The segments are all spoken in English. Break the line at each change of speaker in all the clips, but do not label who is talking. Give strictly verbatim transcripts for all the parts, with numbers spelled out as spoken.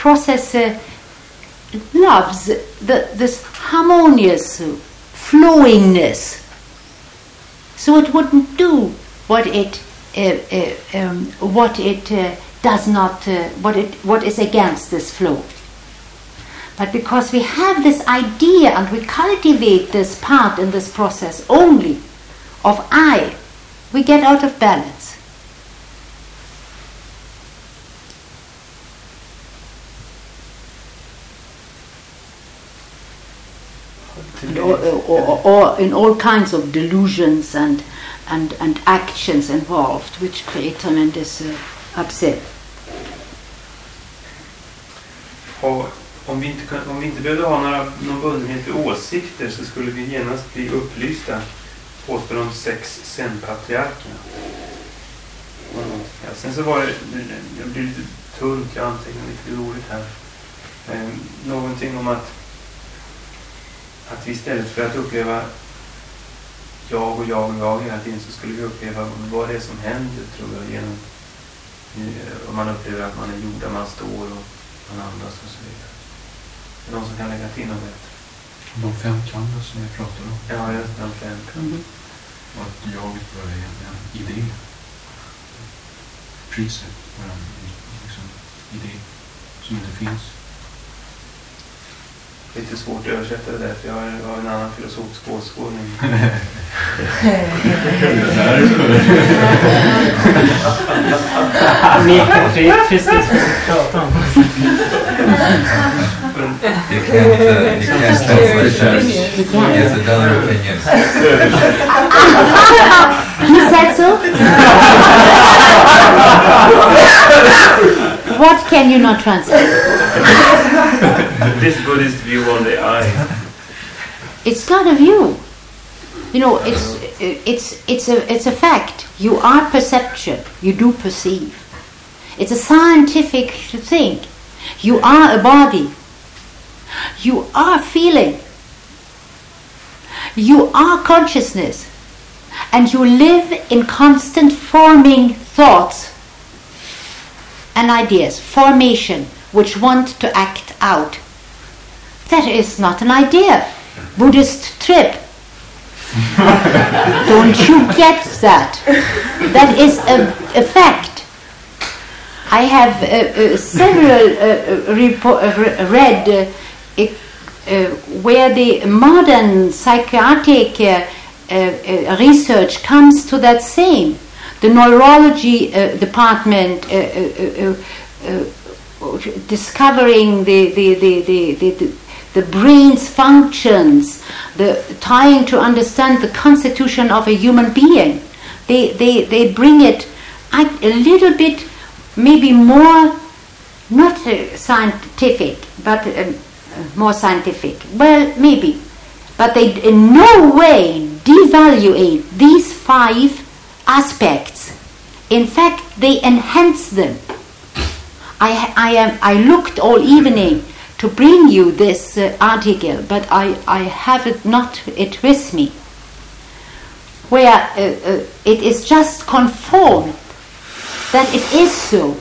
process uh, loves the, this harmonious flowingness. So it wouldn't do what it uh, uh, um, what it uh, does not uh, what it what is against this flow. But because we have this idea and we cultivate this part in this process only of I, we get out of balance. Or, or, or in all kinds of delusions and and and actions involved, which create tremendous uh, upset.
Och om vi inte om vi inte behövde ha några någon bundenhet för åsikter, så skulle vi genast bli upplysta, påstår de sex zen-patriarkerna. Ja, sen så var det, det blir lite tunt, jag antecknar lite roligt här. Eh, någonting om att att vi istället för att uppleva jag och jag och jag hela tiden, så skulle vi uppleva vad det är som händer, tror jag, genom om man upplever att man är jord där man står och man andas och så vidare. Är det någon som kan lägga till om det?
De fem kandor som jag pratar om.
Ja, just de fem kandor.
Mm. Och att jaget var en, en idé. Priset var en liksom, idé som inte finns.
Lite svårt att översätta det där, för jag har en annan filosofisk åskådning.
Mer konkret, precis. Prata om.
You can't, uh, you can't translate that. He has another opinion.
He said so? What can you not translate?
This Buddhist view on the I.
It's not a view. You know, it's it's it's a it's a fact. You are perception. You do perceive. It's a scientific thing. You are a body. You are feeling. You are consciousness. And you live in constant forming thoughts and ideas, formation, which want to act out. That is not an idea. Buddhist trip. Don't you get that? That is a, a fact. I have uh, uh, several uh, repo- uh, read uh, uh, where the modern psychiatric uh, uh, uh, research comes to that same. The neurology uh, department uh, uh, uh, uh, discovering the the, the, the, the, the the brain's functions, the trying to understand the constitution of a human being. They they, they bring it a little bit, maybe more, not uh, scientific, but um, more scientific. Well, maybe. But they in no way devaluate these five aspects. In fact, they enhance them. I I am I looked all evening to bring you this uh, article, but I, I have it not it with me, where uh, uh, it is just confirmed that it is so.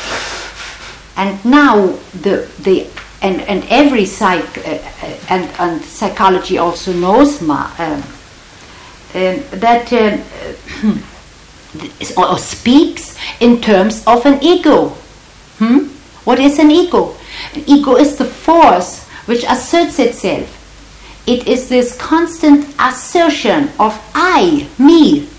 And now the the and, and every psych uh, and, and psychology also knows ma, um, um, that um, or speaks in terms of an ego. Hmm? What is an ego? An ego is the force which asserts itself. It is this constant assertion of I, me.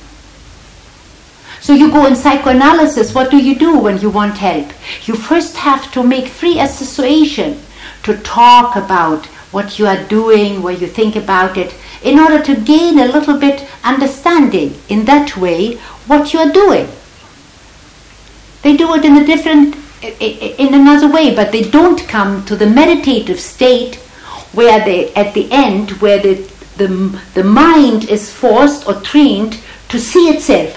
So you go in psychoanalysis, what do you do when you want help? You first have to make free association, to talk about what you are doing, what you think about it, in order to gain a little bit understanding in that way what you are doing. They do it in a different in another way, but they don't come to the meditative state where they, at the end, where the, the, the mind is forced or trained to see itself.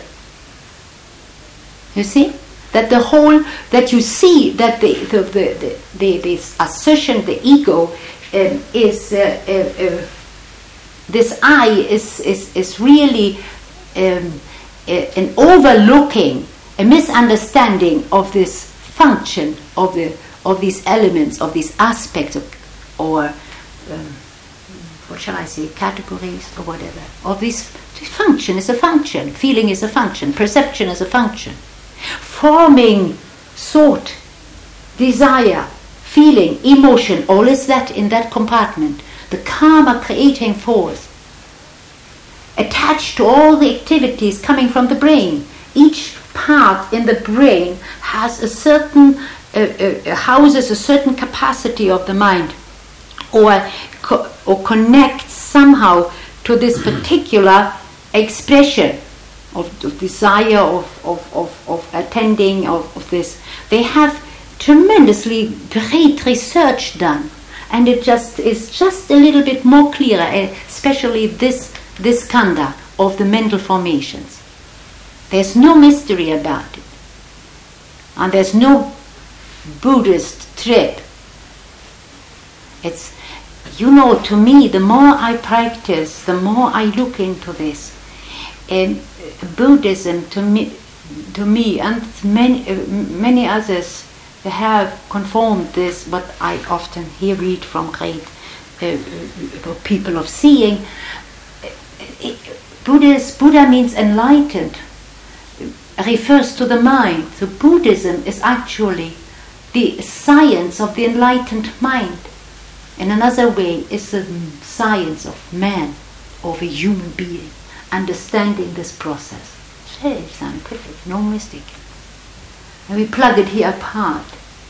You see? That the whole, that you see that the, the, the, the, the this assertion, the ego, um, is, uh, uh, uh, this I is, is, is really um, uh, an overlooking, a misunderstanding of this function of the of these elements, of these aspects, of, or um, what shall I say, categories or whatever, of this, this function is a function, feeling is a function, perception is a function, forming, thought, desire, feeling, emotion, all is that in that compartment. The karma creating force attached to all the activities coming from the brain. Each part in the brain has a certain, uh, uh, houses a certain capacity of the mind, or, co- or connects somehow to this particular expression of, of desire, of, of, of, of attending, of, of this. They have tremendously great research done, and it just is just a little bit more clearer, especially this this skandha of the mental formations. There's no mystery about it, and there's no Buddhist trip. It's, you know, to me, the more I practice, the more I look into this. And Buddhism, to me, to me, and many uh, many others have conformed this. What I often hear read from great uh, uh, people of seeing. It, Buddhist, Buddha means enlightened, refers to the mind. So Buddhism is actually the science of the enlightened mind. In another way, it's the science of man, of a human being, understanding this process. It's very scientific, no mistake. And we plug it here apart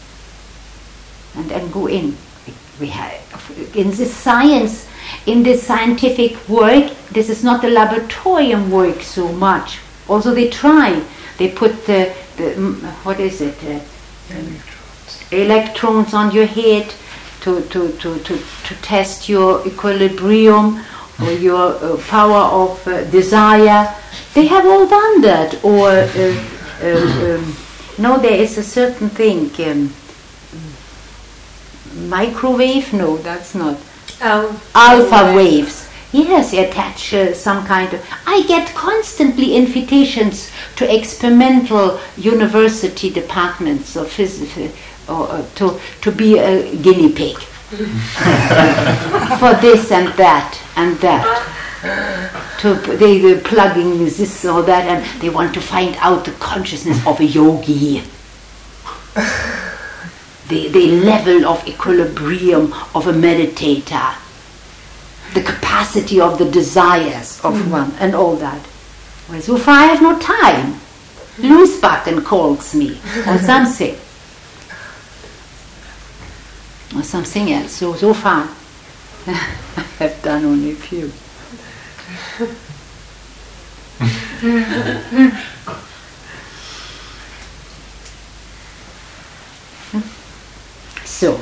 and then go in. We have, in this science, in this scientific work, this is not the laboratorium work so much. Also they try, they put the, the what is it, uh, electrons. electrons on your head to, to, to, to, to test your equilibrium or your uh, power of uh, desire. They have all done that. Or, uh, uh, um, no, there is a certain thing, um, microwave, no, that's not.
Oh,
Alpha waves. Yes, they attach uh, some kind of... I get constantly invitations to experimental university departments of physics, or uh, to, to be a guinea pig. For this and that and that. To, they, they're plugging this or that, and they want to find out the consciousness of a yogi. The, the level of equilibrium of a meditator, the capacity of the desires of mm. one, and all that. Well, so far I have no time. Loosbacken calls me, or something. Or something else. So, so far I have done only a few. So,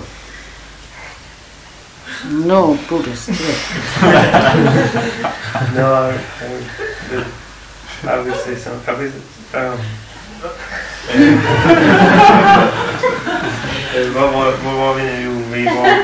no Buddhist trip.
No, I would, I would say something. I would, um, vad var, vad var vi nu? Jo, vi var...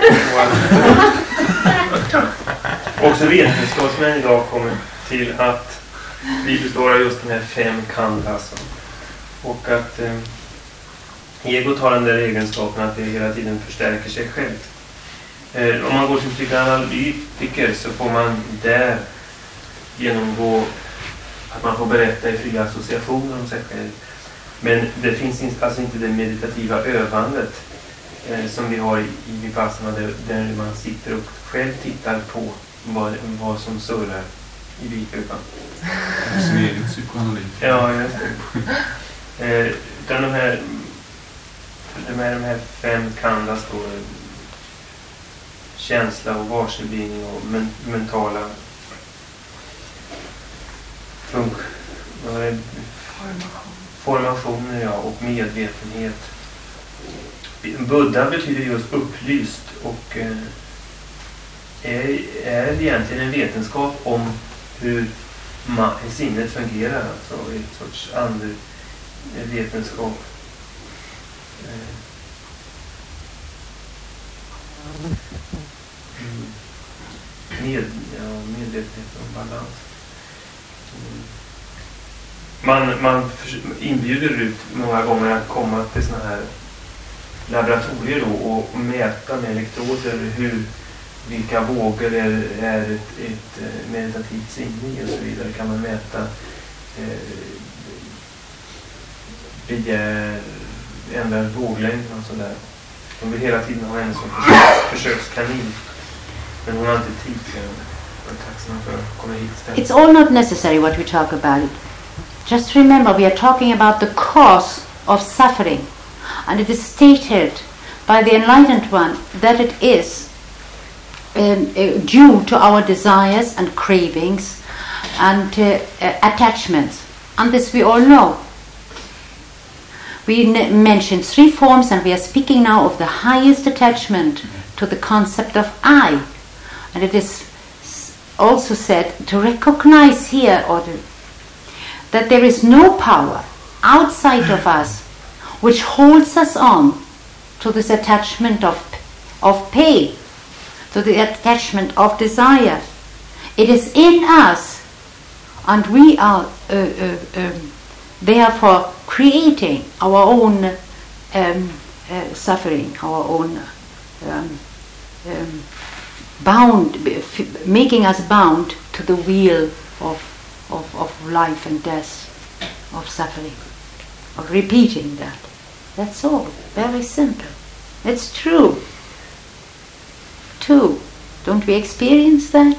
var också vetenskapsmän idag kommer till att vi består av just de här fem khandhas. Och att... Um, Egot har den där egenskapen att det hela tiden förstärker sig själv. Eh, om man går till psykoanalytiker så får man där genomgå att man får berätta i fria associationer om sig själv. Men det finns alltså inte det meditativa övandet eh, som vi har i, i Vipassana där, där man sitter och själv tittar på vad, vad som surrar i bikupan.
Sin egen psykoanalyt.
Ja, just det. Eh, utan de här De här, de här fem khandhas då, känsla och varsebildning och men, mentala funk, formationer, ja, och medvetenhet. Buddha betyder just upplyst och eh, är, är egentligen en vetenskap om hur ma- sinnet fungerar, alltså ett sorts andevetenskap. Mm. Med, ja, medvetenhet och balans. Mm. Man, man inbjuder ut många gånger att komma till såna här laboratorier då och, och mäta med elektroder hur, vilka vågor är, är ett, ett meditativt sinne och så vidare. Kan man mäta eh, begär, ändra våglängden och sådär. De vill hela tiden ha en som försök, försökskanin. Men hon har inte tid för det. Jag är tacksam för att komma hit istället.
It's all not necessary what we talk about. Just remember, we are talking about the cause of suffering. And it is stated by the Enlightened One that it is um, uh, due to our desires and cravings and uh, uh, attachments. And this we all know. We n- mentioned three forms, and we are speaking now of the highest attachment to the concept of I. And it is also said to recognize here or to, that there is no power outside of us which holds us on to this attachment of, of pain, to the attachment of desire. It is in us, and we are uh, uh, um, therefore creating our own um, uh, suffering, our own um, um, bound, f- making us bound to the wheel of, of, of life and death, of suffering, of repeating that. That's all. Very simple. It's true. True. Don't we experience that?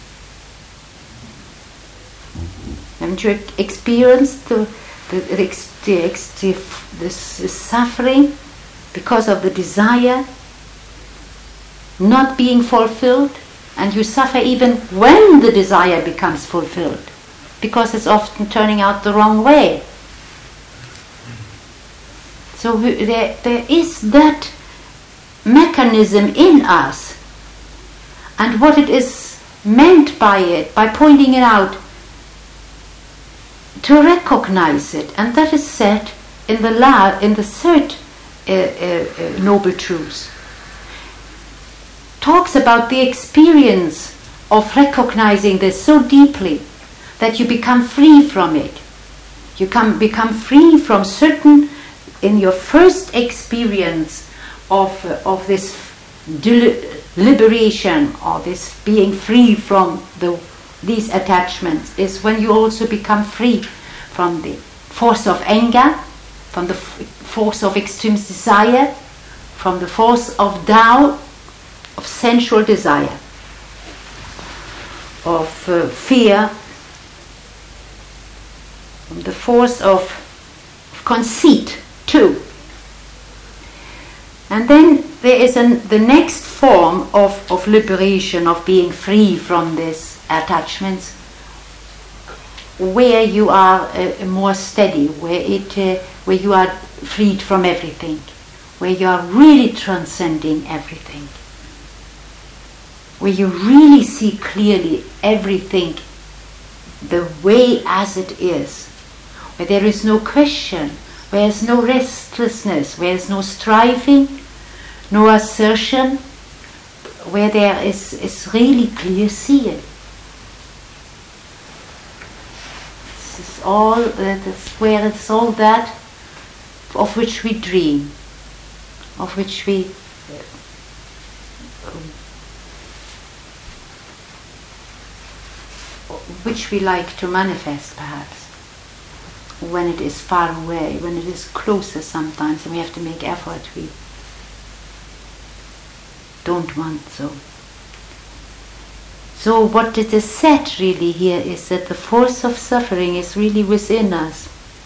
Haven't you experienced the, the, the, the, the, this suffering because of the desire not being fulfilled? And you suffer even when the desire becomes fulfilled, because it's often turning out the wrong way. So there, there is that mechanism in us, and what it is meant by it, by pointing it out, to recognize it, and that is said in the la- in the third uh, uh, uh, noble truth. Talks about the experience of recognizing this so deeply that you become free from it. You come become free from certain. In your first experience of uh, of this del- liberation, or this being free from the these attachments, is when you also become free from the force of anger, from the f- force of extreme desire, from the force of doubt, of sensual desire, of uh, fear, from the force of, of conceit too. And then there is an, the next form of, of liberation, of being free from these attachments, where you are uh, more steady, where it, uh, where you are freed from everything, where you are really transcending everything, where you really see clearly everything the way as it is, where there is no question, where there is no restlessness, where there is no striving, no assertion, where there is, is really clear seeing. This is all, uh, that's where it's all that of which we dream, of which we uh, which we like to manifest, perhaps, when it is far away, when it is closer sometimes, and we have to make effort, we don't want so. So what it is said really here is that the force of suffering is really within us.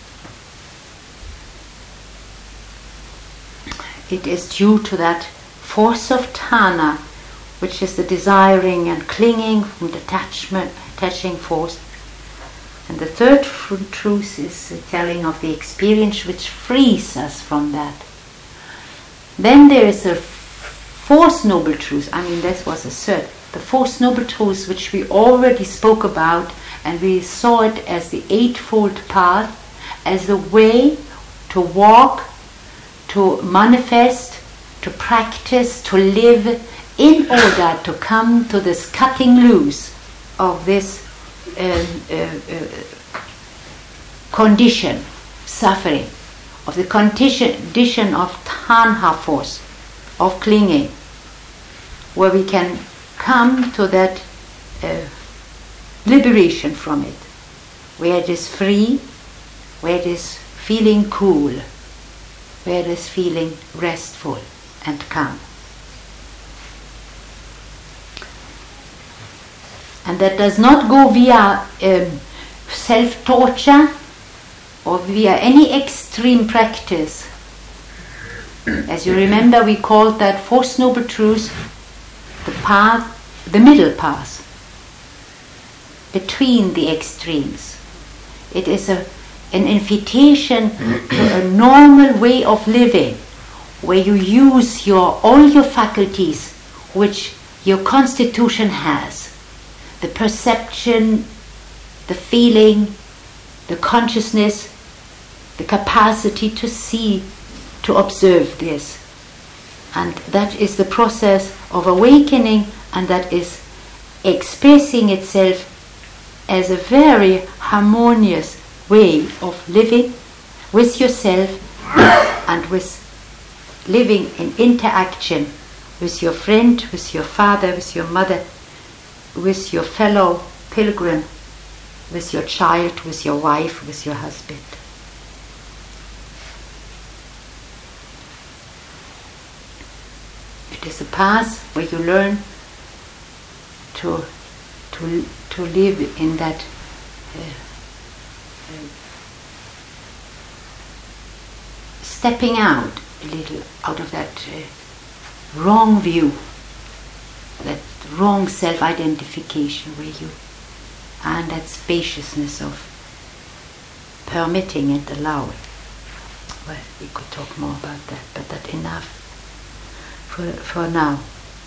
It is due to that force of Tana, which is the desiring and clinging from the attachment, attaching force. And the third truth is the telling of the experience which frees us from that. Then there is a fourth noble truth. I mean, that was a third. The fourth noble truth, which we already spoke about, and we saw it as the eightfold path, as the way to walk, to manifest, to practice, to live, in order to come to this cutting loose of this uh, uh, uh, condition, suffering, of the condition of tanha force, of clinging, where we can come to that uh, liberation from it, where it is free, where it is feeling cool, where it is feeling restful and calm. And that does not go via um, self-torture or via any extreme practice. As you remember, we called that Fourth Noble Truth the path, the middle path, between the extremes. It is a, an invitation to a normal way of living, where you use your all your faculties which your constitution has. The perception, the feeling, the consciousness, the capacity to see, to observe this. And that is the process of awakening, and that is expressing itself as a very harmonious way of living with yourself and with living in interaction with your friend, with your father, with your mother, with your fellow pilgrim, with your child, with your wife, with your husband. It is a path where you learn to to to live in that uh, uh, stepping out a little out of that uh, wrong view, that wrong self-identification, where you and that spaciousness of permitting and allowing. Well, we could talk more about that, but that's enough for for now.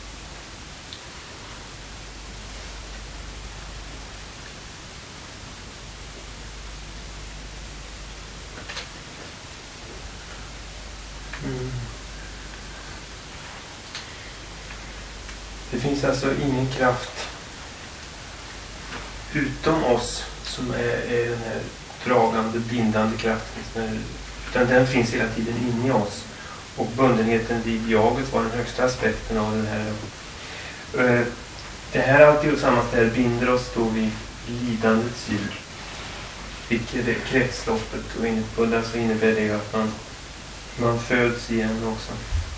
Mm. Det finns alltså ingen kraft utom oss som är, är den här dragande, bindande kraften, utan den finns hela tiden inne i oss. Och bundenheten vid jaget var den högsta aspekten av den här. Det här alltid tillsammans där binder oss då vid lidandets djur. Vilket är kretsloppet, och enligt Buddha så innebär det att man, man föds igen också.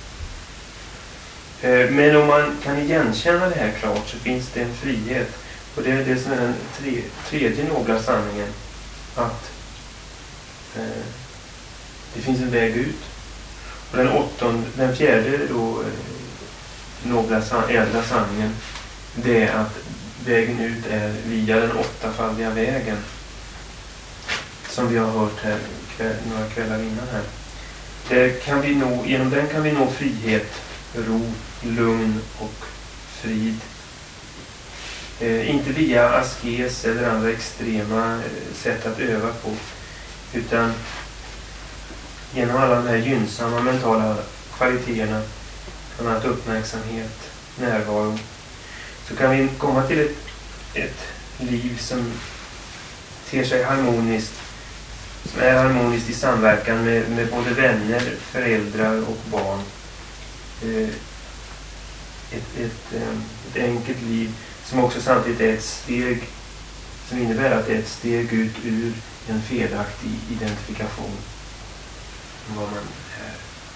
Men om man kan igenkänna det här klart, så finns det en frihet. Och det är det som är den tre, tredje nobla sanningen. Att eh, det finns en väg ut. Och den, åttonde, den fjärde då, eh, nobla, ädla sanningen, det är att vägen ut är via den åttafaldiga vägen. Som vi har hört här kväll, några kvällar innan här. Där kan vi nå, genom den kan vi nå frihet, ro, lugn och frid. Eh, inte via askes eller andra extrema eh, sätt att öva på, utan genom alla de här gynnsamma mentala kvaliteterna, bland annat uppmärksamhet, närvaro, så kan vi komma till ett, ett liv som ter sig harmoniskt, som är harmoniskt i samverkan med, med både vänner, föräldrar och barn. Eh, ett, ett, eh, ett enkelt liv som också samtidigt är ett steg, som innebär att det är ett steg ut ur en felaktig identifikation om vad man är.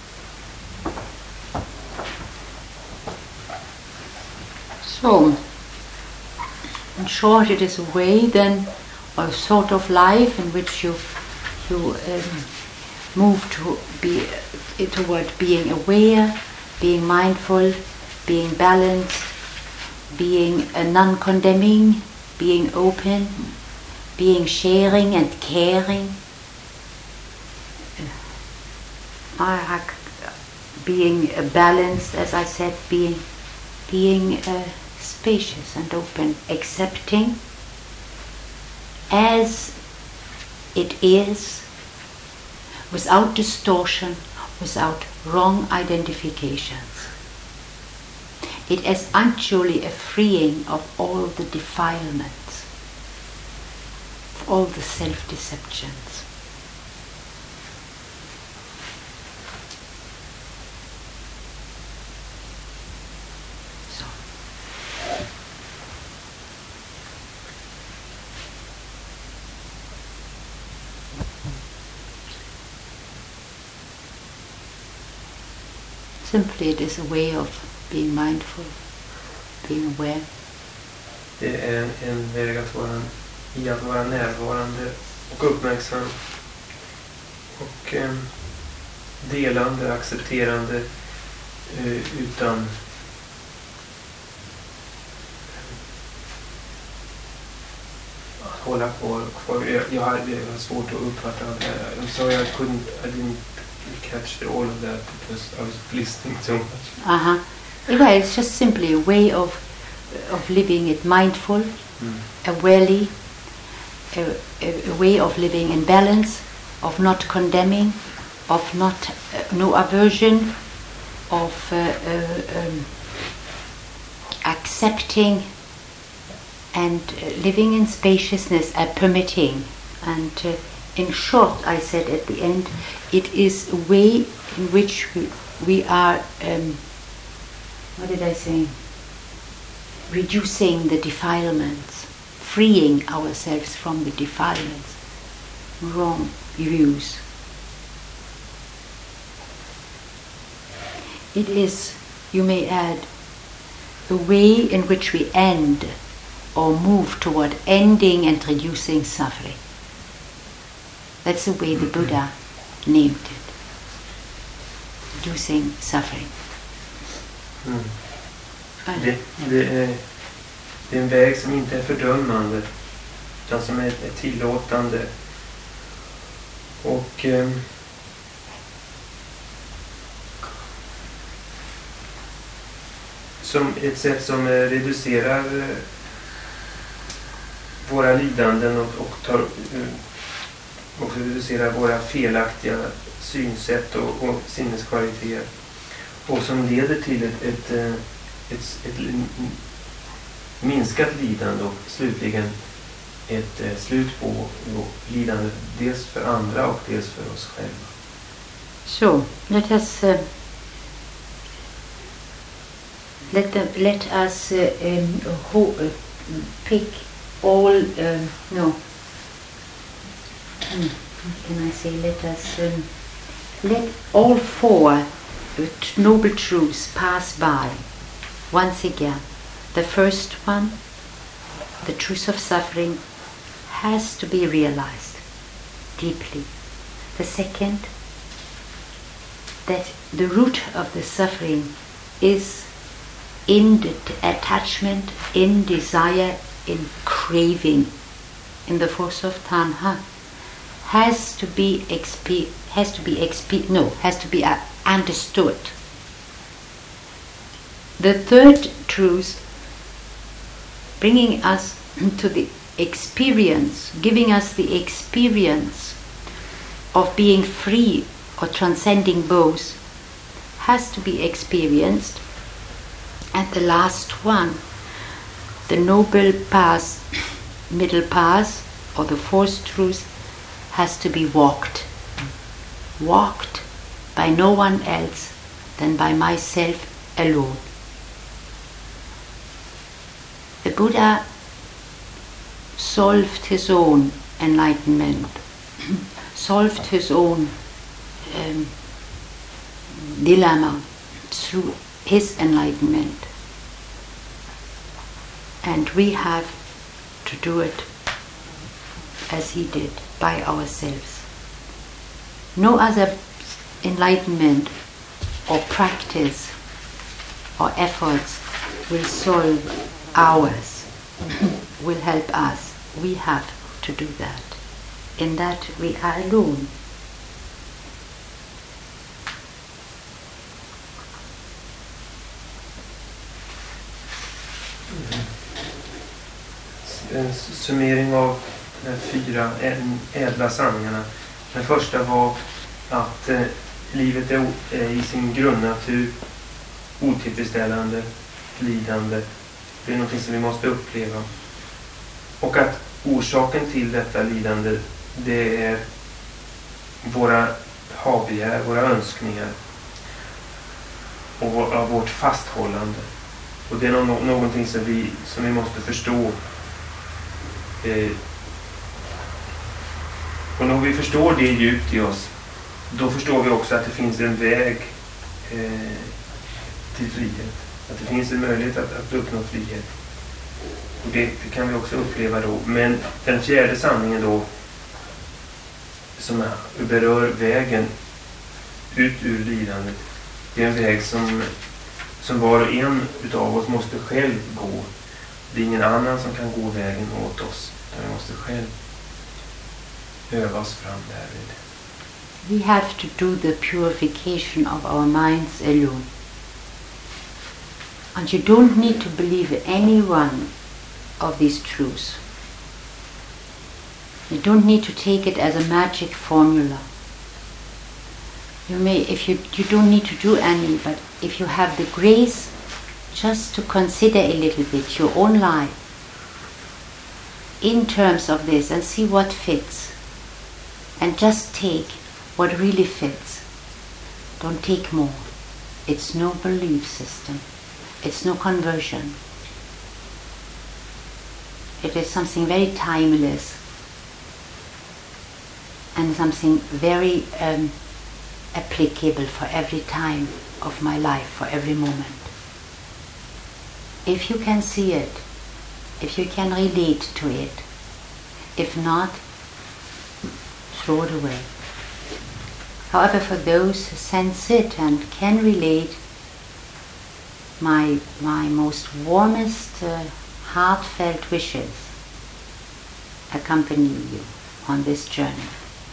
So, in short, it is a way then, a sort of life in which you you um, move to be uh, toward being aware, being mindful, being balanced, being uh, non-condemning, being open, being sharing and caring, uh, being uh, balanced, as I said, being being uh, spacious and open, accepting as it is, without distortion, without wrong identifications. It is actually a freeing of all the defilements, of all the self-deceptions. Simply it is a way of being mindful, being aware.
Det är en, en väg att vara, i att vara närvarande och uppmärksam. Och eh, delande, accepterande eh, utan att hålla kvar. kvar. Jag, jag, hade, jag hade svårt att uppfatta det. I'm sorry I couldn't, I didn't catch the, all of that because I was listening too much.
Uh-huh. Well, it's just simply a way of of living it mindful,
Mm.
awarely, a, a, a way of living in balance, of not condemning, of not uh, no aversion, of uh, uh, um, accepting, and uh, living in spaciousness and permitting. And uh, in short, I said at the end, it is a way in which we, we are, um, what did I say? Reducing the defilements, freeing ourselves from the defilements, wrong views. It is, you may add, the way in which we end or move toward ending and reducing suffering. That's the way the Buddha named it. Reducing suffering.
Mm. Det, det, är, det är en väg som inte är fördömande utan som är, är tillåtande och eh, som ett sätt som eh, reducerar eh, våra lidanden och, och tar, eh, också reducerar våra felaktiga synsätt och, och sinneskvaliteter och som leder till ett, ett, ett Ett, ett minskat lidande och slutligen ett eh, slut på lidande dels för andra och dels för oss själva.
So, let us uh, let them, let us uh, um, ho- uh, pick all um, no hmm, what can I say let us um, let all four uh, noble truths pass by. Once again, the first one, the truth of suffering, has to be realized deeply. The second, that the root of the suffering is in the attachment, in desire, in craving, in the force of tanha, has to be exp- has to be exp- no, has to be uh, understood. The third truth, bringing us to the experience, giving us the experience of being free or transcending both, has to be experienced. And the last one, the noble path, middle path, or the fourth truth, has to be walked. Walked by no one else than by myself alone. The Buddha solved his own enlightenment, solved his own um, dilemma through his enlightenment. And we have to do it as he did, by ourselves. No other enlightenment or practice or efforts will solve ours, will help us. We have to do that. In that we are alone.
En summering av de fyra ädla sanningarna. Den första var att eh, livet är eh, i sin grundnatur otillfredsställande, lidande. Det är något som vi måste uppleva. Och att orsaken till detta lidande, det är våra havbegär, våra önskningar och vår, vårt fasthållande. Och det är no- någonting som vi, som vi måste förstå. Eh, och när vi förstår det djupt i oss, då förstår vi också att det finns en väg eh, till frihet. Att det finns en möjlighet att, att uppnå frihet. Och det, det kan vi också uppleva då. Men den fjärde sanningen då, som berör vägen ut ur lidandet, det är en väg som, som var och en utav oss måste själv gå. Det är ingen annan som kan gå vägen åt oss. Vi måste själv öva oss fram därvid.
We have to do the purification of our minds alone. And you don't need to believe any one of these truths. You don't need to take it as a magic formula. You may, if you, you don't need to do any, but if you have the grace just to consider a little bit your own life in terms of this and see what fits, and just take what really fits. Don't take more. It's no belief system. It's no conversion. It is something very timeless and something very um, applicable for every time of my life, for every moment. If you can see it, if you can relate to it, if not, throw it away. However, for those who sense it and can relate, my my most warmest, uh, heartfelt wishes accompany you on this journey.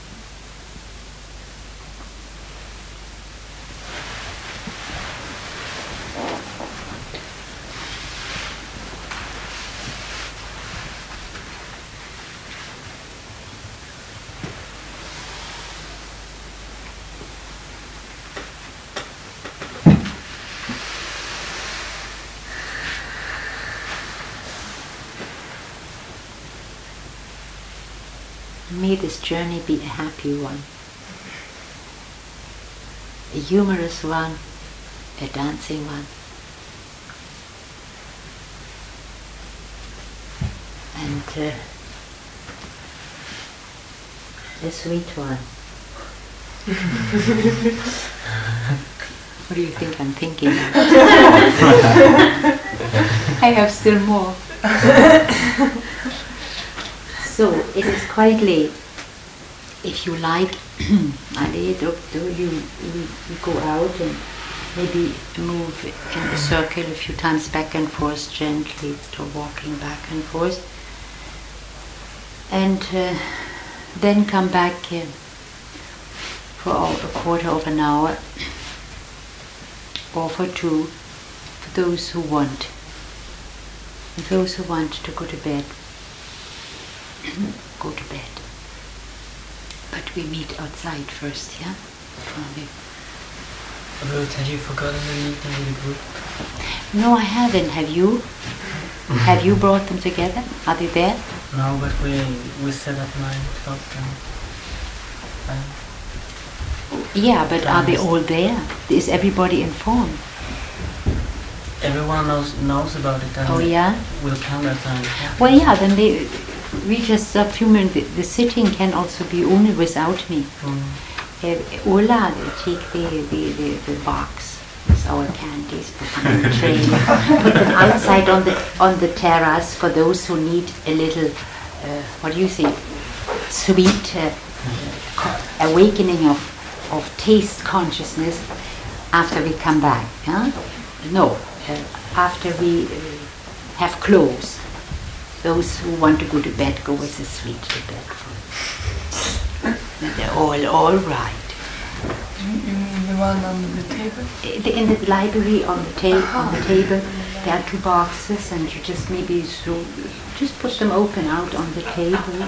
May this journey be a happy one, a humorous one, a dancing one, and uh, a sweet one. What do you think I'm thinking of? I have still more. So, it is quite late. If you like, Ali, do you, you, you go out and maybe move in the circle a few times back and forth gently, to walking back and forth. And uh, then come back uh, for a quarter of an hour or for two, for those who want. And those who want to go to bed, go to bed. But we meet outside first, yeah? Probably.
Ruth, have you forgotten the meeting with the group?
No, I haven't. Have you? Have you brought them together? Are they there?
No, but we we set up nine o'clock. And,
Yeah, but are they all there? Is everybody informed?
everyone knows knows about it. And
Oh, yeah?
will come at time.
Well, yeah, then they, we just a few minutes. The, the sitting can also be only without me.
Mm.
Uh, Ola, take the, the, the, the box with our candies, put them in the tray, put them outside on the on the terrace for those who need a little, uh, what do you think, sweet uh, uh, awakening of, of taste consciousness after we come back. Huh? No, uh, after we uh, have closed. Those who want to go to bed go with the sweet to bed. They're all all right.
You mean the one on the table?
In the library, on the table, on the table, there are two boxes, and you just maybe so just put them open out on the table.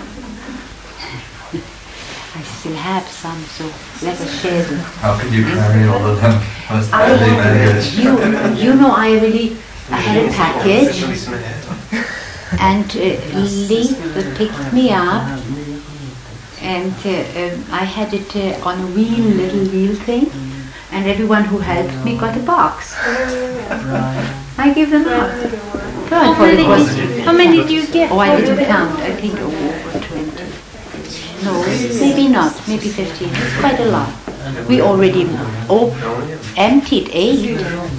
I still have some, so let us share them.
How could you carry all of them? Must
I
badly managed.
you, you know, I really, I had a package, and uh, Lee picked me up, and uh, um, I had it uh, on a wheel, little wheel thing, and everyone who helped me got a box. I give them out.
How many, how many did you get?
Oh, I didn't count. I think over twenty. No, maybe not. Maybe fifteen. It's quite a lot. We already op- emptied eight.
Did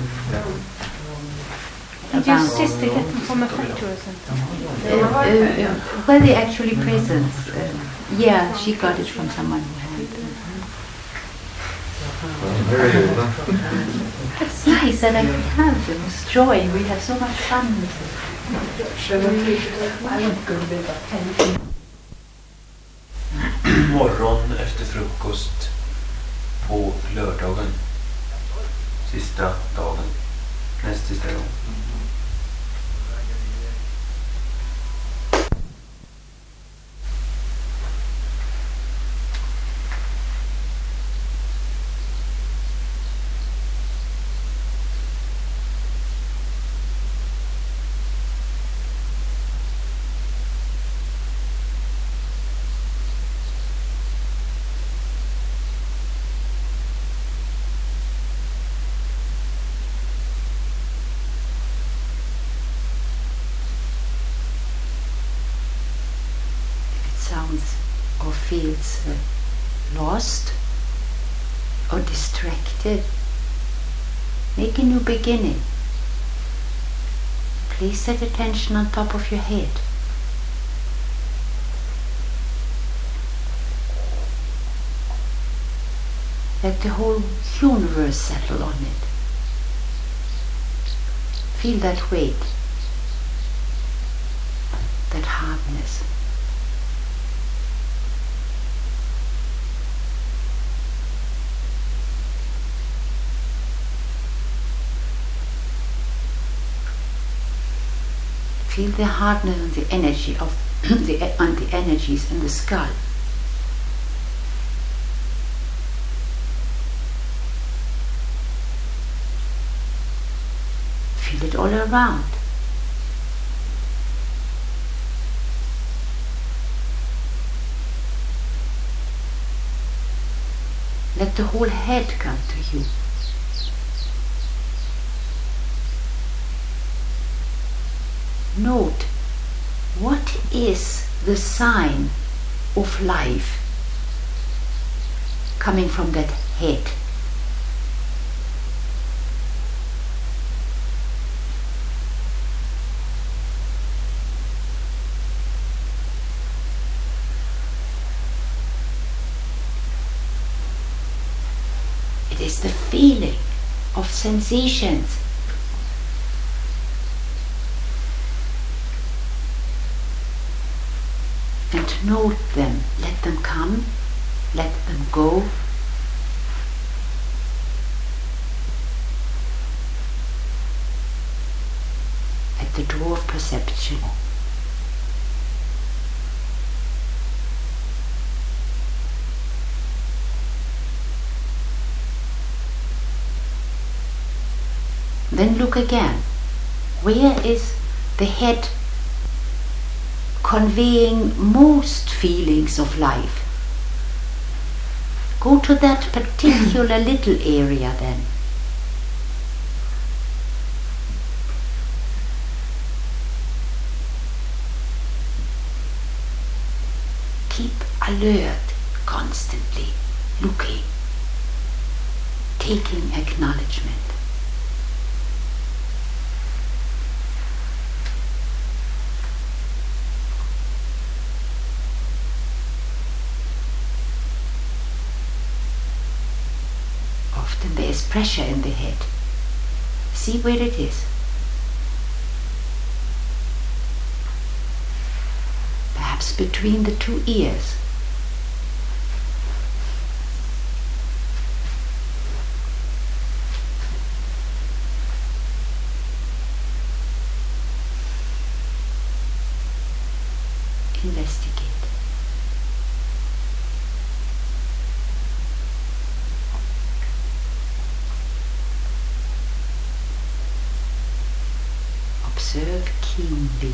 your sister get them from a factory or something?
Uh, uh, uh, well, they actually presents. Uh, yeah, she got it from someone who had them. It's nice that I could have them. It's joy. We have so much fun with it.
Morgon efter frukost på lördagen. Sista dagen. Näst sista gång.
Sounds or feels uh, lost or distracted, make a new beginning. Place that attention on top of your head. Let the whole universe settle on it. Feel that weight, that hardness. Feel the hardness and the energy of the on the energies in the skull. Feel it all around. Let the whole head come to you. Note, what is the sign of life coming from that head? It is the feeling of sensations. And note them, let them come, let them go. At the door of perception. Then look again. Where is the head conveying most feelings of life? Go to that particular little area then. Keep alert constantly, looking, taking acknowledgement. Often there is pressure in the head. See where it is. Perhaps between the two ears. Investigate. Observe keenly.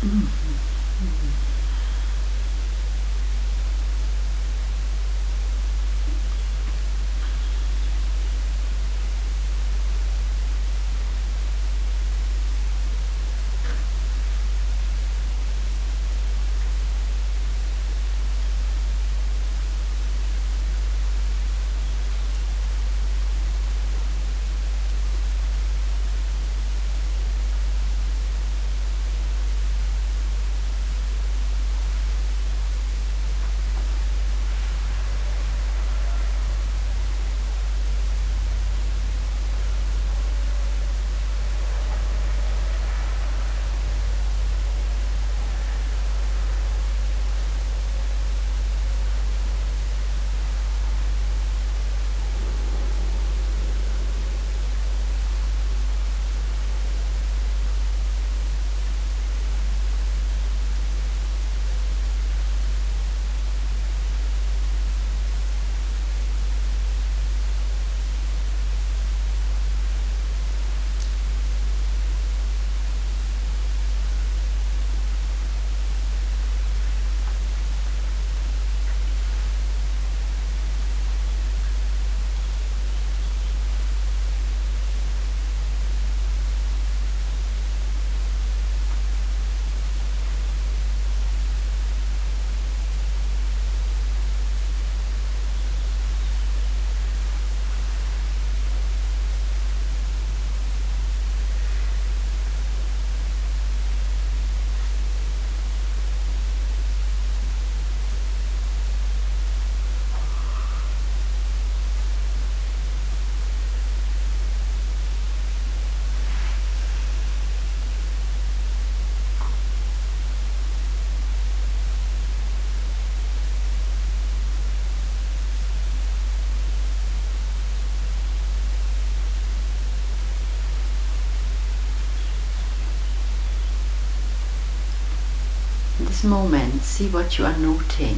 In this moment, see what you are noting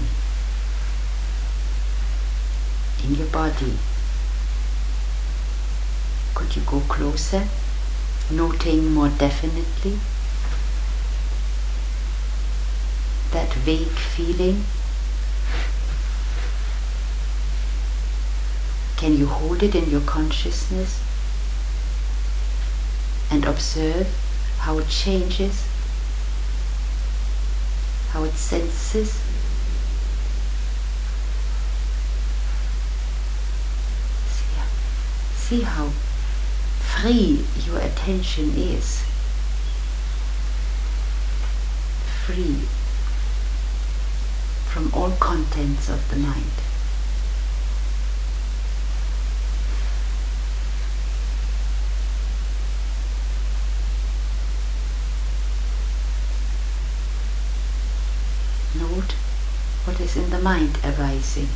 in your body. Could you go closer, noting more definitely that vague feeling? Can you hold it in your consciousness and observe how it changes, how it senses? See, see how free your attention is. Free from all contents of the mind. Note what is in the mind arising.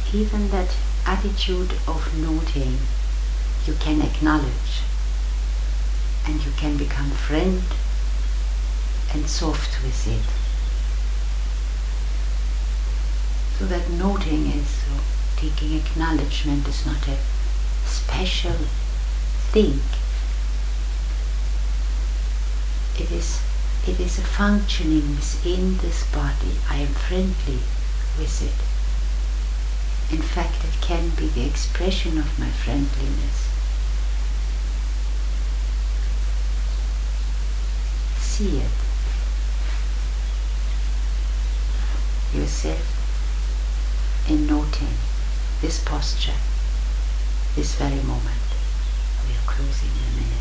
even that attitude of noting, you can acknowledge, and you can become friend and soft with it. So that noting is, so taking acknowledgement is not a special thing. It is, it is a functioning within this body. I am friendly with it. In fact, it can be the expression of my friendliness. See it. Yourself in noting this posture, this very moment. We are closing in a minute.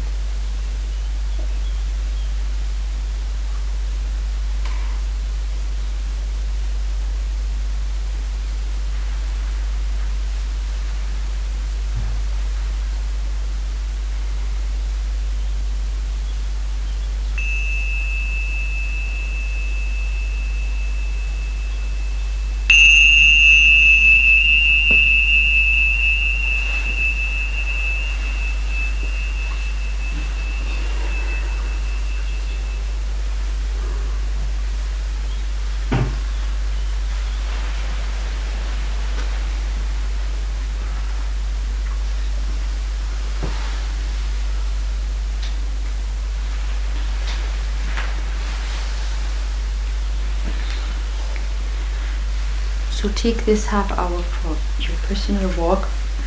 So take this half hour for your personal walk.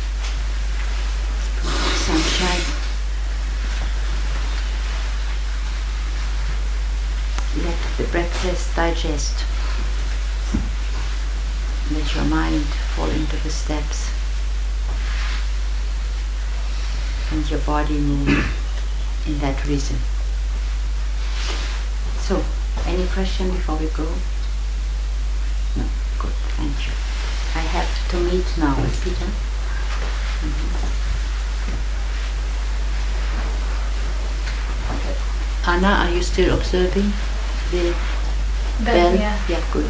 Sunshine. Let the breakfast digest. Let your mind fall into the steps. And your body move in that rhythm. So, any question before we go? No. Good, thank you. I have to meet now with Peter. Mm-hmm. Anna, are you still observing the bell?
Yeah.
Yeah, good.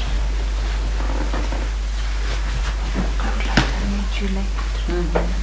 I'm glad I made you late.
Mm-hmm.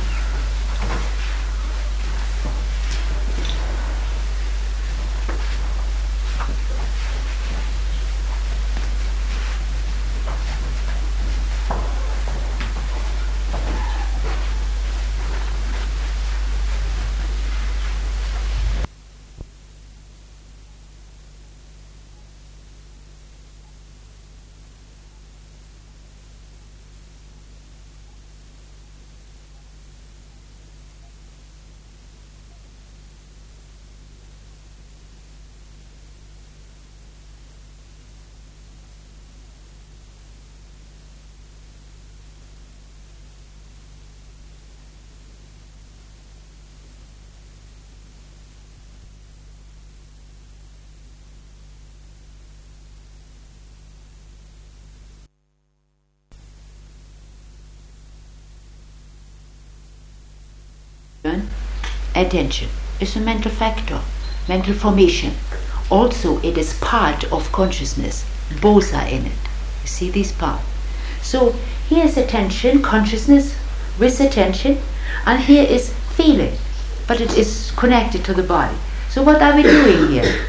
Attention is a mental factor, mental formation. Also, it is part of consciousness. Both are in it. You see these parts. So here is attention, consciousness with attention, and here is feeling, but it is connected to the body. So what are we doing here?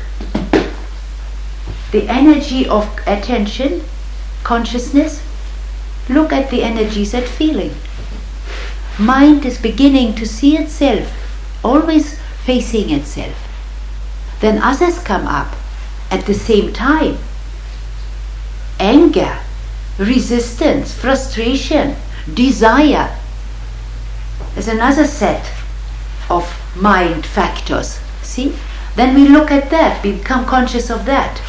The energy of attention, consciousness, look at the energies at feeling. Mind is beginning to see itself, always facing itself. Then others come up at the same time. Anger, resistance, frustration, desire. There's another set of mind factors. See? Then we look at that, we become conscious of that.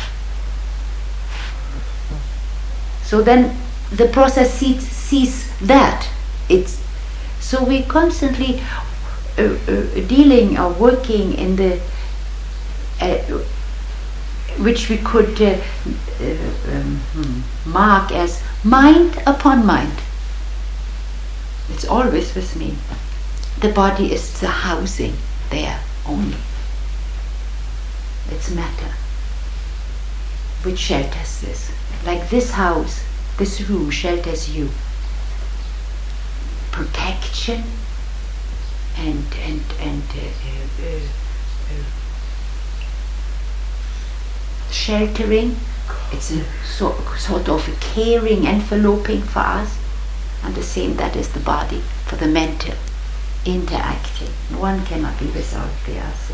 So then the process sees, sees that. It's So we constantly uh, uh, dealing or working in the, uh, which we could uh, uh, um, mark as mind upon mind. It's always with me. The body is the housing there only. It's matter which shelters this. Like this house, this room shelters you. protection and and and uh, uh, uh, uh, sheltering. It's a so, sort of a caring, enveloping for us, and the same that is the body for the mental, interacting. One cannot be without the other.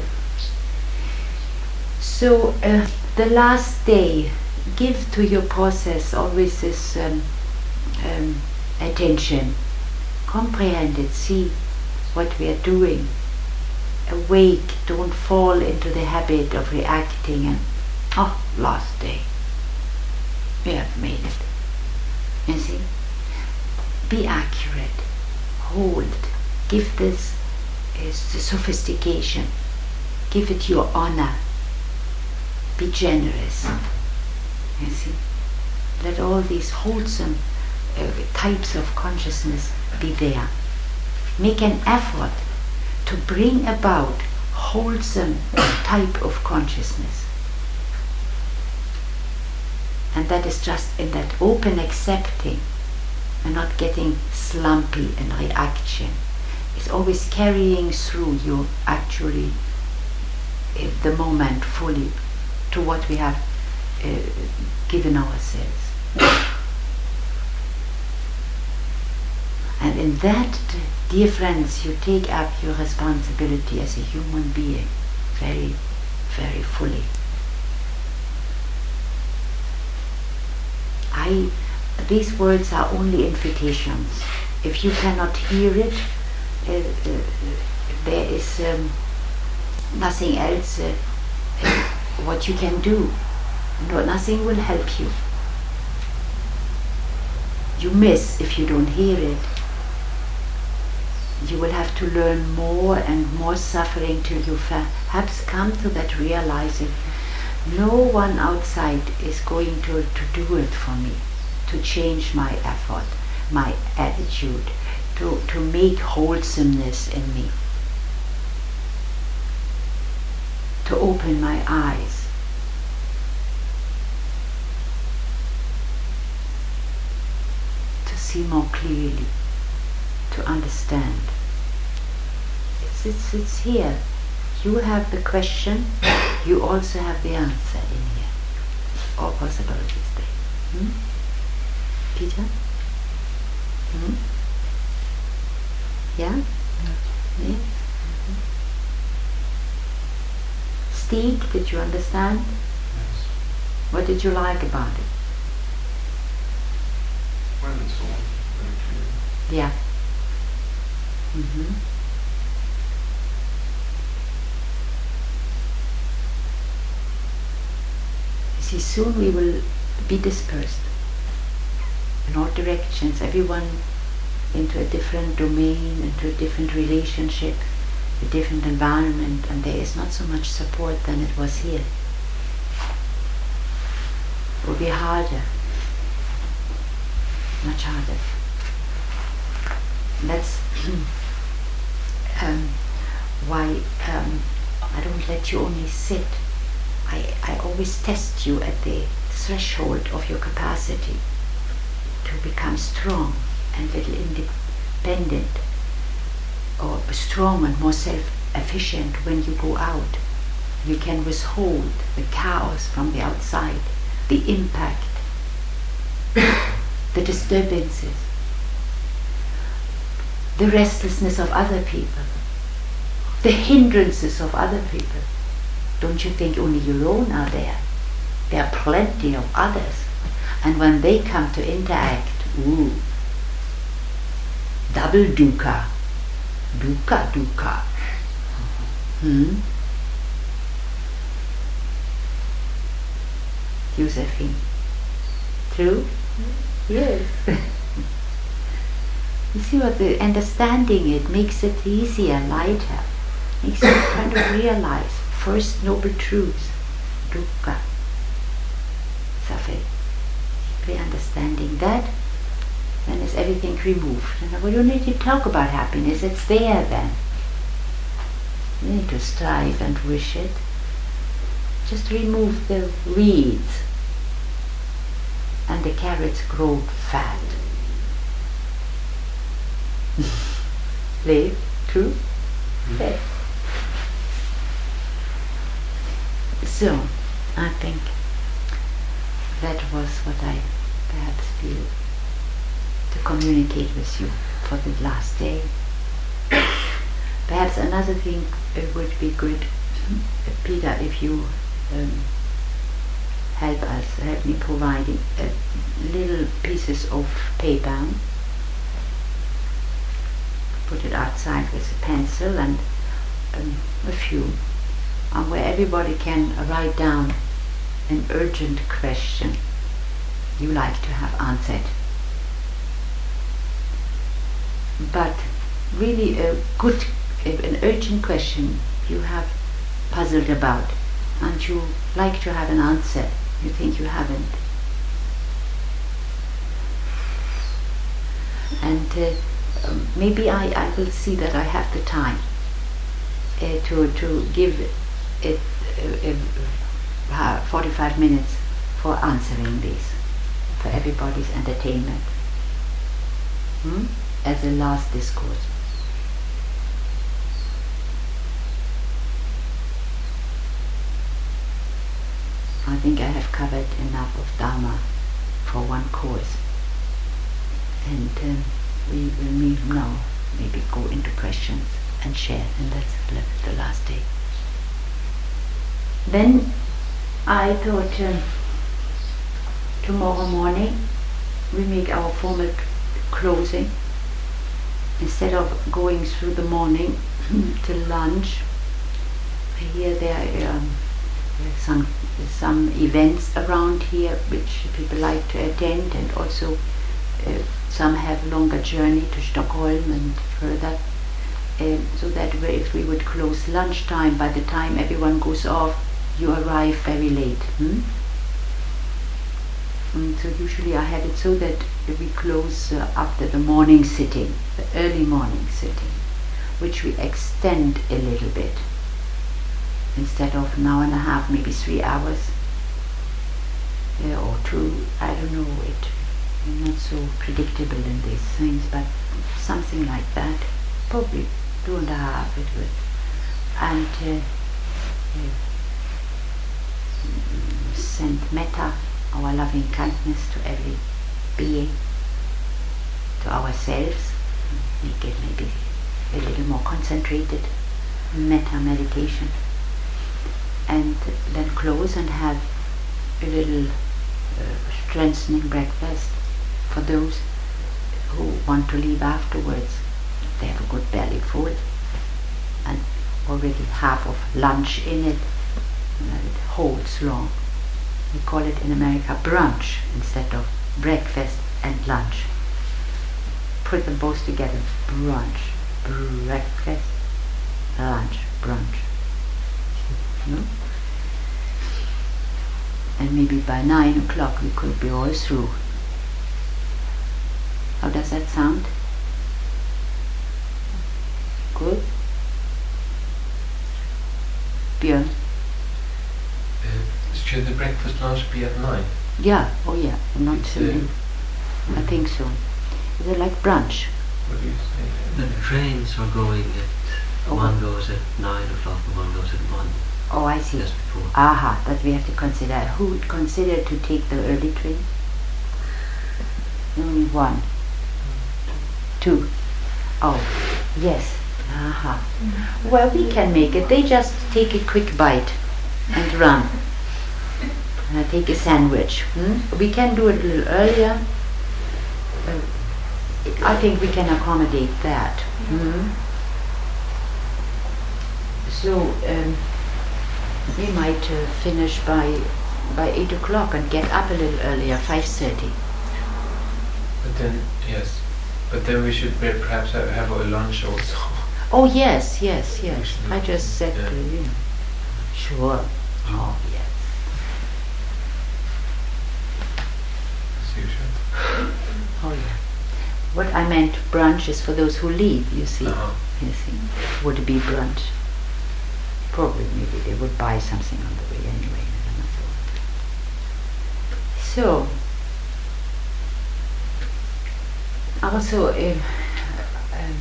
So uh, the last day, give to your process always this um, um, attention. Comprehend it, see what we are doing. Awake, don't fall into the habit of reacting and, oh, last day. We have made it. You see? Be accurate. Hold. Give this is the sophistication. Give it your honor. Be generous. You see? Let all these wholesome uh, types of consciousness be there. Make an effort to bring about wholesome type of consciousness. And that is just in that open accepting and not getting slumpy in reaction. It's always carrying through you actually uh, the moment fully to what we have uh, given ourselves. And in that, dear friends, you take up your responsibility as a human being very, very fully. I, these words are only invitations. If you cannot hear it, uh, uh, there is um, nothing else uh, uh, what you can do. No, nothing will help you. You miss if you don't hear it. You will have to learn more and more suffering till you perhaps come to that realizing no one outside is going to, to do it for me, to change my effort, my attitude, to, to make wholesomeness in me, to open my eyes. To see more clearly, to understand. It's, it's, it's here. You have the question, you also have the answer in here. All possibilities there. Hmm? Peter? Hmm? Yeah? Yeah? Mm-hmm. Stieg, did you understand?
Yes.
What did you like about it?
Well, it's all very clear.
Yeah. Mm-hmm. See, soon we will be dispersed in all directions, everyone into a different domain, into a different relationship, a different environment, and there is not so much support than it was here. It will be harder, much harder. And that's um, why um, I don't let you only sit. I, I always test you at the threshold of your capacity to become strong and little independent, or strong and more self-efficient when you go out. You can withhold the chaos from the outside, the impact, the disturbances, the restlessness of other people, the hindrances of other people. Don't you think only your own are there? There are plenty of others. And when they come to interact, ooh, double dukkha, dukkha, dukkha. Hmm? Josephine. True? Yes. You see what the understanding it makes it easier, lighter, makes you kind of realize first noble truths, dukkha, suffering. Deeply understanding that, then is everything removed. And we don't need to talk about happiness, it's there then. You need to strive and wish it. Just remove the weeds and the carrots grow fat. Leif, true? Yes. So, I think that was what I perhaps feel to communicate with you for the last day. Perhaps another thing it would be good, Peter, if you um, help us, help me providing uh, little pieces of paper, put it outside with a pencil and um, a few, uh, where everybody can write down an urgent question you like to have answered. But really a good, an urgent question you have puzzled about and you like to have an answer, you think you haven't. And uh, um, maybe I, I will see that I have the time uh, to, to give it uh, uh, forty-five minutes for answering these, for everybody's entertainment. Hmm? As a last discourse. I think I have covered enough of Dharma for one course. And um, we will meet now, maybe go into questions and share, and that's the, the last day. Then I thought um, tomorrow morning we make our formal closing. Instead of going through the morning to lunch, here there are um, some some events around here which people like to attend, and also uh, some have longer journey to Stockholm and further. Uh, so that if we would close lunchtime, by the time everyone goes off, you arrive very late. Hmm? And so usually I have it so that we close uh, after the morning sitting, the early morning sitting, which we extend a little bit. Instead of an hour and a half, maybe three hours uh, or two, I don't know it. I'm not so predictable in these things, but something like that, probably two and a half it would. And uh, uh, send metta, our loving kindness to every being, to ourselves, make it maybe a little more concentrated metta meditation, and then close and have a little uh, strengthening breakfast for those who want to leave afterwards. They have a good belly full and already half of lunch in it, and it holds long. We call it in America brunch instead of breakfast and lunch. Put them both together, brunch, breakfast, lunch, brunch. No? And maybe by nine o'clock we could be all through. How does that sound? Good? Björn?
Uh, should the breakfast lunch be at nine?
Yeah, oh yeah, I'm not
It's,
sure.
uh,
I think so. Is it like brunch?
What do you say?
The trains are going at,
Oh.
one goes at nine o'clock and one goes at one,
Oh, I see.
just before.
Aha, but we have to consider. Who would consider to take the early train? Only one. Two. Oh, yes. Aha. Well, we can make it. They just take a quick bite and run. Uh, take a sandwich. Hmm? We can do it a little earlier. Uh, I think we can accommodate that. Hmm? So um, we might uh, finish by by eight o'clock and get up a little earlier, five thirty.
But then, yes. But then we should be- perhaps have, have a lunch also.
Oh yes, yes, yes.
Actually,
I just said,
yeah.
uh, you know, sure. Oh yes.
As usual.
Oh yeah. What I meant brunch is for those who leave. You see,
Uh-huh.
you see, would be brunch. Probably, maybe they would buy something on the way anyway. I don't know. So, also, uh, um,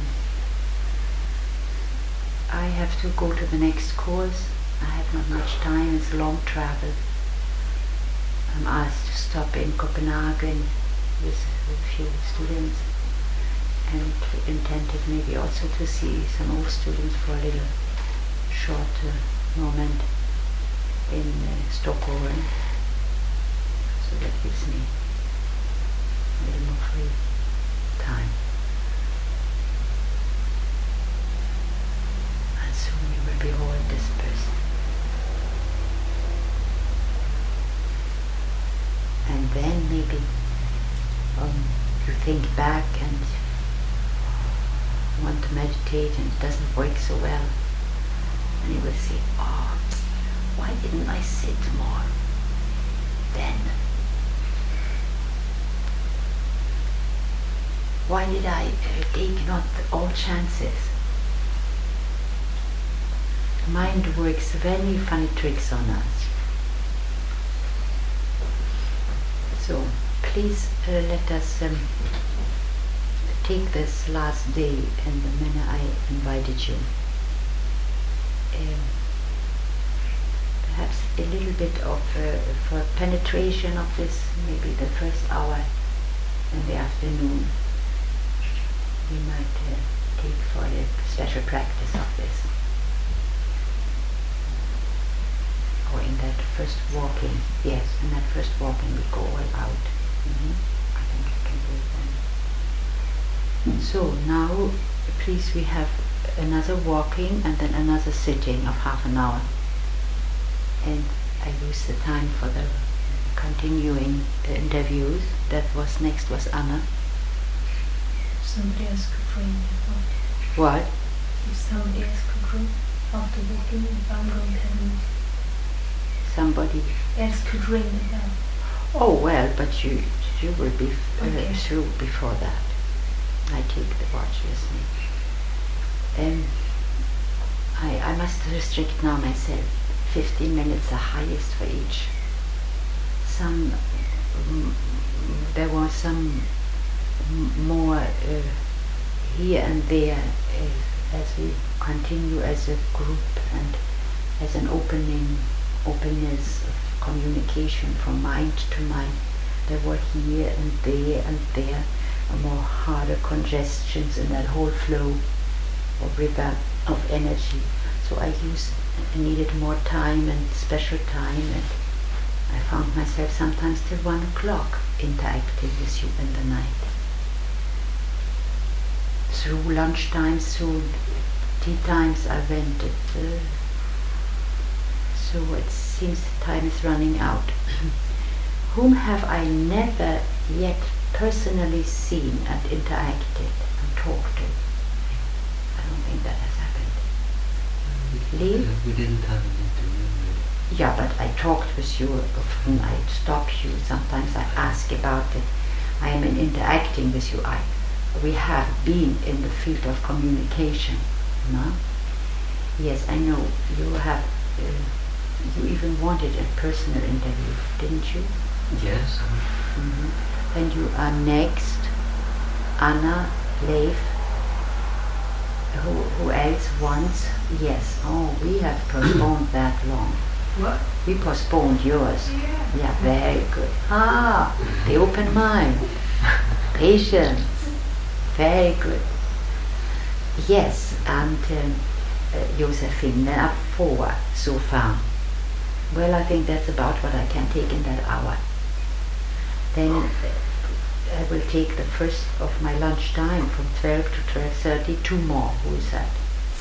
I have to go to the next course. I have not much time, it's long travel. I'm asked to stop in Copenhagen with a few students and intended maybe also to see some old students for a little short uh, moment in uh, Stockholm. So that gives me a little more free time. And soon we will be all dispersed. And then maybe um, you think back and want to meditate and it doesn't work so well. And you will say, oh, why didn't I sit more then? Why did I uh, take not all chances? Mind works very funny tricks on us. So please uh, let us um, take this last day in the manner I invited you. Um, perhaps a little bit of uh, for penetration of this, maybe the first hour in the afternoon. We might uh, take for a special practice of this. Or in that first walking, yes, in that first walking we go all out. Mm-hmm. I think I can do it then. So now, please, we have another walking and then another sitting of half an hour. And I use the time for the continuing uh, interviews. That was next was Anna.
Somebody else could bring it.
What?
If somebody else could bring after walking, if I'm going to have a
Somebody
else could ring the bell.
Oh well, but you you will be uh,
Okay.
through before that. I take the watch with me. Um, I I must restrict now myself. Fifteen minutes, the highest for each. Some mm, there was some m- more uh, here and there uh, as we continue as a group and as an opening. openness of communication from mind to mind. There were here and there and there more harder congestions in that whole flow of river of energy. So I used, needed more time and special time, and I found myself sometimes till one o'clock interacting with you in the night. Through lunch times, through tea times I went. Uh, So it seems time is running out. Whom have I never yet personally seen and interacted and talked to? I don't think that has happened. Lee?
Uh, we didn't have an interview. Really.
Yeah, but I talked with you often. I stop you. Sometimes I ask about it. I am in interacting with you. I, we have been in the field of communication. No? Yes, I know. You have... Uh, You even wanted a personal interview, didn't you?
Yes.
Mm-hmm. And you are next. Anna, Leif. Who, who else wants? Yes. Oh, we have postponed that long.
What?
We postponed yours.
Yeah.
Yeah, very good. Ah, the open mind. Patience. Very good. Yes, and um, uh, Josephine, there are four so far. Well, I think that's about what I can take in that hour. Then uh, I will take the first of my lunch time from twelve to twelve thirty, two more. Who is that?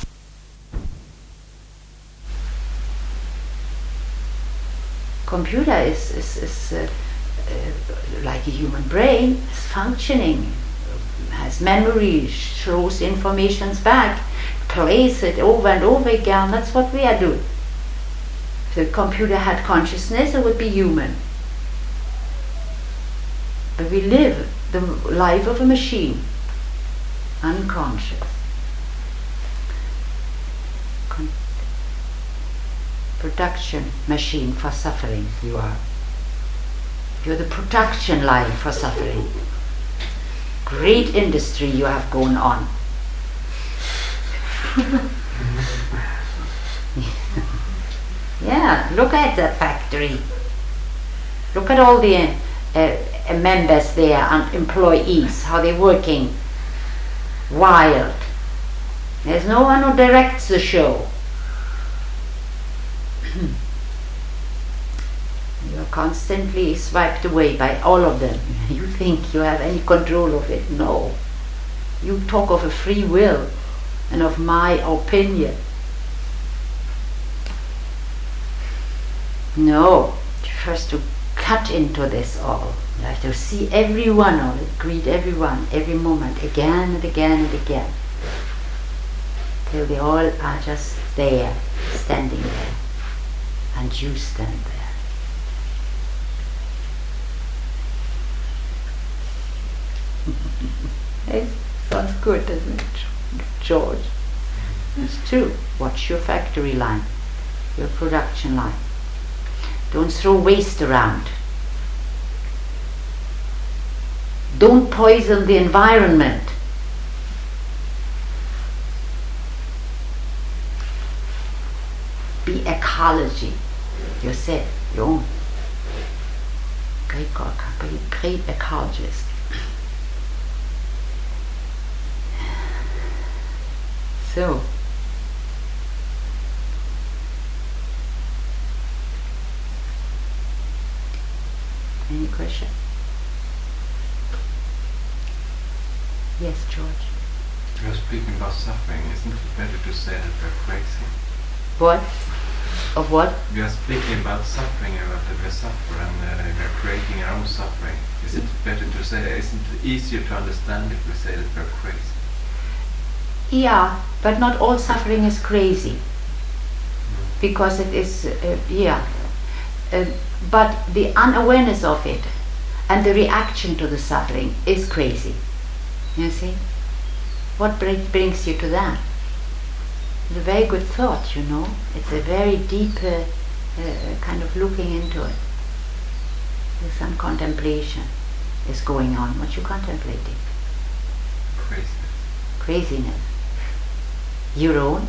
Computer is, is, is uh, uh, like a human brain, is functioning, has memory, shows informations back, plays it over and over again. That's what we are doing. If the computer had consciousness, it would be human. But we live the life of a machine, unconscious. Con- production machine for suffering, you are. You're the production line for suffering. Great industry you have going on. Yeah, look at the factory. Look at all the uh, uh, members there and employees, how they're working wild. There's no one who directs the show. You're constantly swiped away by all of them. You think you have any control of it? No. You talk of a free will and of my opinion. No. First to cut into this all. You have to see every one of it, greet everyone, every moment, again and again and again. Till they all are just there, standing there. And you stand there. It sounds good, doesn't it, George? It's true. Watch your factory line, your production line. Don't throw waste around. Don't poison the environment. Be ecology yourself, your own. Great, great ecologist. So, any question? Yes, George.
You're speaking about suffering. Isn't it better to say that we're crazy?
What? Of what?
We are speaking about suffering, about that we suffer and uh, we are creating our own suffering. Is it better to say, isn't it easier to understand if we say that we're crazy?
Yeah, but not all suffering is crazy. Because it is, uh, yeah. Uh, but the unawareness of it and the reaction to the suffering is crazy. You see? What bring, brings you to that? It's a very good thought, you know. It's a very deep uh, uh, kind of looking into it. There's some contemplation is going on. What you contemplating?
Craziness.
Craziness. Your own?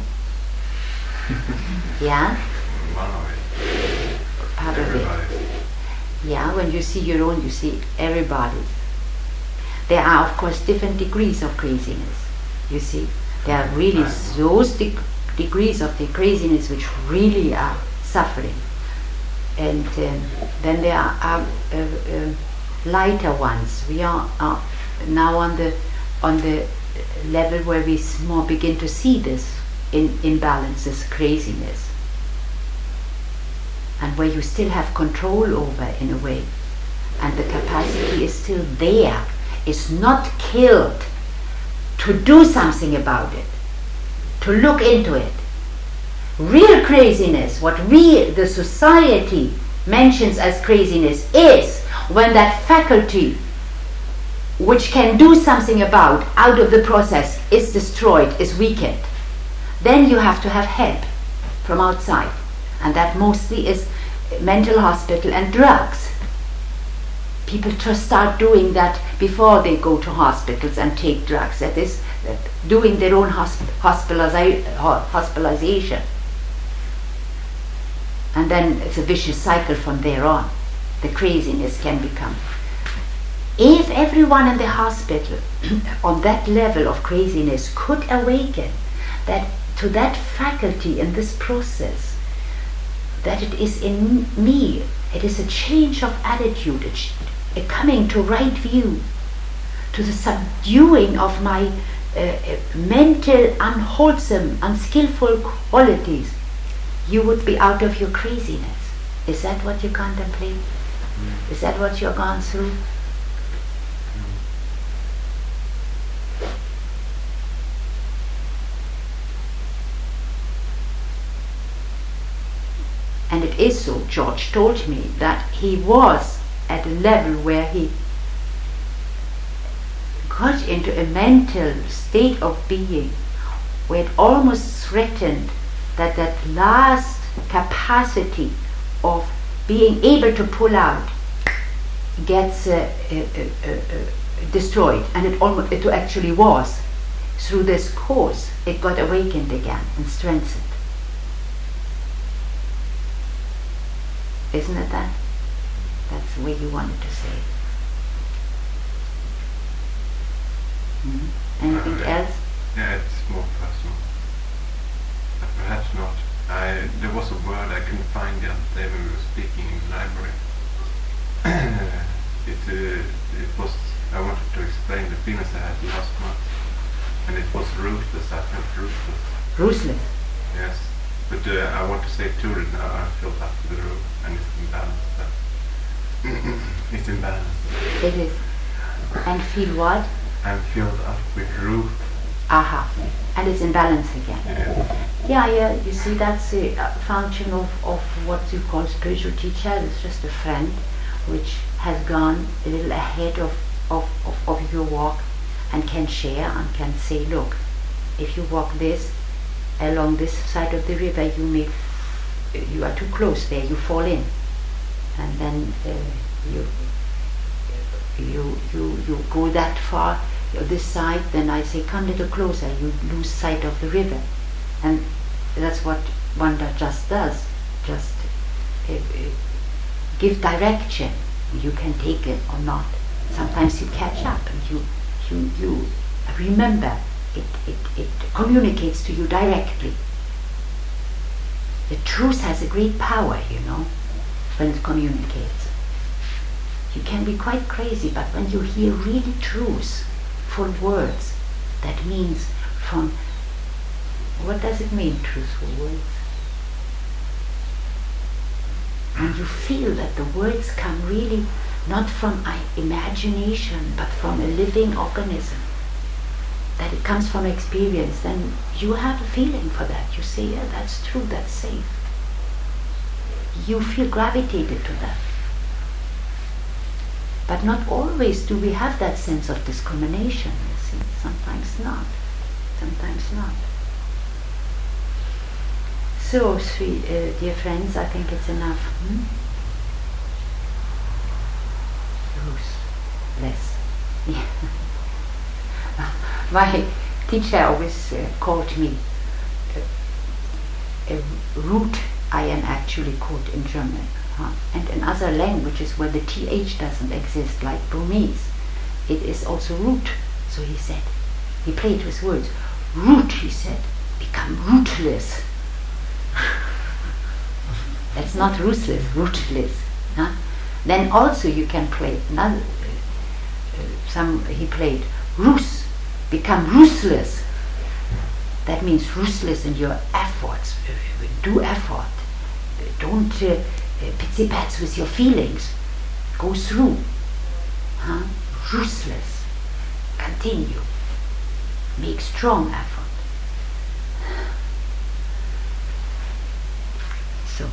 Yeah?
One of it.
Part of it. Yeah, when you see your own, you see everybody's. There are, of course, different degrees of craziness. You see, there are really those de- degrees of the craziness which really are suffering, and um, then there are uh, uh, uh, lighter ones. We are uh, now on the on the level where we more begin to see this in imbalance, this craziness, and where you still have control over, in a way, and the capacity is still there. It's not killed. To do something about it, to look into it. Real craziness, what we, the society, mentions as craziness, is when that faculty which can do something about out of the process is destroyed, is weakened. Then you have to have help from outside, and that mostly is mental hospital and drugs. People just start doing that before they go to hospitals and take drugs. That is, that doing their own hosp- hospitaliza- hospitalization. And then it's a vicious cycle from there on. The craziness can become. If everyone in the hospital on that level of craziness could awaken that to that faculty in this process, that it is in me, it is a change of attitude, a, ch- a coming to right view, to the subduing of my uh, uh, mental, unwholesome, unskillful qualities, you would be out of your craziness. Is that what you contemplate? Mm. Is that what you've gone through? And it is so. George told me that he was at a level where he got into a mental state of being where it almost threatened that that last capacity of being able to pull out gets uh, uh, uh, uh, destroyed. And it almost it actually was. Through this course, it got awakened again and strengthened. Isn't it that? That's the way you wanted to say it. Mm-hmm. Anything
Uh,
else?
Yeah, it's more personal. But perhaps not. I there was a word I couldn't find the other day when we were speaking in the library. it uh, it was I wanted to explain the feelings I had last month, and it was ruthless. I felt ruthless.
Ruthless.
Yes, but uh, I want to say to it now. I filled up to the room, and it's imbalanced. It's imbalanced.
It is. And feel what?
I'm filled up with ruth.
Aha. And it's in balance again.
Yeah.
Yeah, yeah, you see, that's a uh, function of, of what you call spiritual teacher. It's just a friend which has gone a little ahead of, of, of, of your walk and can share and can say, look, if you walk this along this side of the river, you may, f- you are too close there, you fall in. And then uh, you, you, you, you go that far, this side, then I say, come a little closer, you lose sight of the river. And that's what Wanda just does, just uh, uh, give direction. You can take it or not. Sometimes you catch up and you you, you remember. It, it, it communicates to you directly. The truth has a great power, you know, when it communicates. You can be quite crazy, but when you hear really truth, full words, that means from, what does it mean, truthful words? And you feel that the words come really not from uh, imagination, but from a living organism, that it comes from experience, then you have a feeling for that. You say, yeah, that's true, that's safe. You feel gravitated to that. But not always do we have that sense of discrimination, you see. Sometimes not. Sometimes not. So, sweet, uh, dear friends, I think it's enough. Hmm? Ruthless. Yeah. My teacher always uh, called me uh, a root. I am actually called in German. Huh? And in other languages where the th doesn't exist, like Burmese, it is also root. So he said, he played with words. Root, he said, become rootless. That's not ruthless, rootless. Huh? Then also you can play another. Uh, uh, some he played ruthless, become ruthless. That means ruthless in your efforts. Do effort. Don't uh, pitsy pats with your feelings. Go through. Huh? Ruthless. Continue. Make strong effort. So.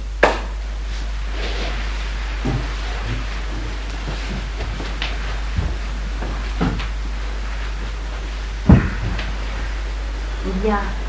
Yeah.